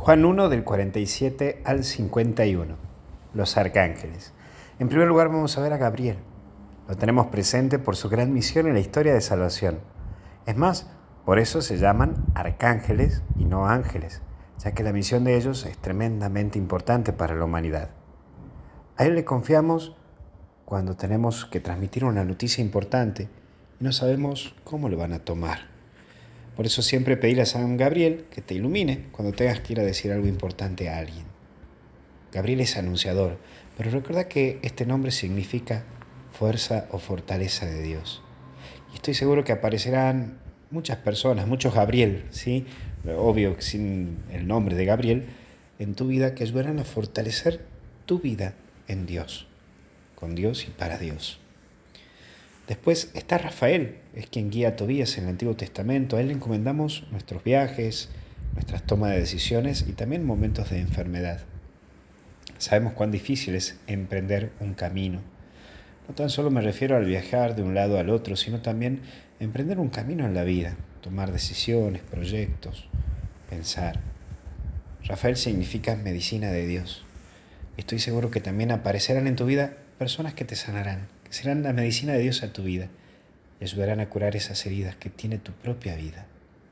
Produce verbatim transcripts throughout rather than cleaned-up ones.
Juan uno del cuarenta y siete al cincuenta y uno. Los arcángeles. En primer lugar vamos a ver a Gabriel. Lo tenemos presente por su gran misión en la historia de salvación. Es más, por eso se llaman arcángeles y no ángeles, ya que la misión de ellos es tremendamente importante para la humanidad. A él le confiamos cuando tenemos que transmitir una noticia importante y no sabemos cómo lo van a tomar. Por eso siempre pedirle a San Gabriel que te ilumine cuando tengas que ir a decir algo importante a alguien. Gabriel es anunciador, pero recuerda que este nombre significa fuerza o fortaleza de Dios. Y estoy seguro que aparecerán muchas personas, muchos Gabriel, ¿sí? Obvio, sin el nombre de Gabriel, en tu vida que ayudarán a fortalecer tu vida en Dios, con Dios y para Dios. Después está Rafael, es quien guía a Tobías en el Antiguo Testamento. A él le encomendamos nuestros viajes, nuestras tomas de decisiones y también momentos de enfermedad. Sabemos cuán difícil es emprender un camino. No tan solo me refiero al viajar de un lado al otro, sino también emprender un camino en la vida, tomar decisiones, proyectos, pensar. Rafael significa medicina de Dios. Estoy seguro que también aparecerán en tu vida personas que te sanarán, que serán la medicina de Dios a tu vida y ayudarán a curar esas heridas que tiene tu propia vida.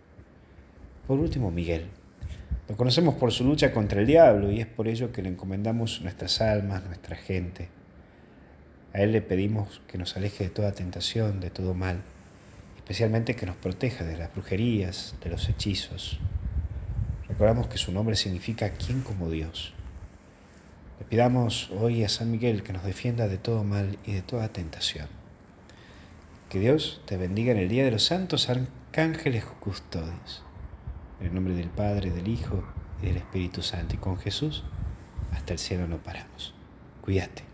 Por último, Miguel. Lo conocemos por su lucha contra el diablo y es por ello que le encomendamos nuestras almas, nuestra gente. A él le pedimos que nos aleje de toda tentación, de todo mal, especialmente que nos proteja de las brujerías, de los hechizos. Recordamos que su nombre significa ¿quién como Dios? Le pidamos hoy a San Miguel que nos defienda de todo mal y de toda tentación. Que Dios te bendiga en el día de los santos arcángeles custodios. En el nombre del Padre, del Hijo y del Espíritu Santo. Y con Jesús hasta el cielo no paramos. Cuídate.